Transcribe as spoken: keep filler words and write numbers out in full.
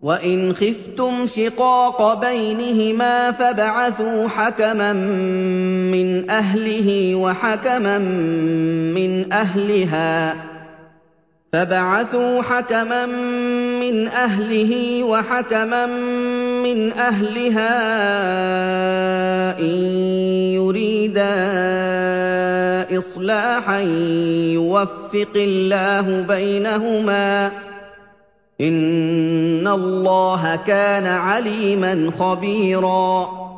وَإِنْ خِفْتُمْ شِقَاقَ بَيْنِهِمَا فَابْعَثُوا حَكَمًا مِّنْ أَهْلِهِ وَحَكَمًا مِّنْ أَهْلِهَا فَابْعَثُوا حَكَمًا مِّنْ أَهْلِهِ وَحَكَمًا مِّنْ أَهْلِهَا إِن يُرِيدَا إِصْلَاحًا يُوَفِّقِ اللَّهُ بَيْنَهُمَا ۗ إِنَّ اللَّهَ كَانَ عَلِيمًا خَبِيرًا.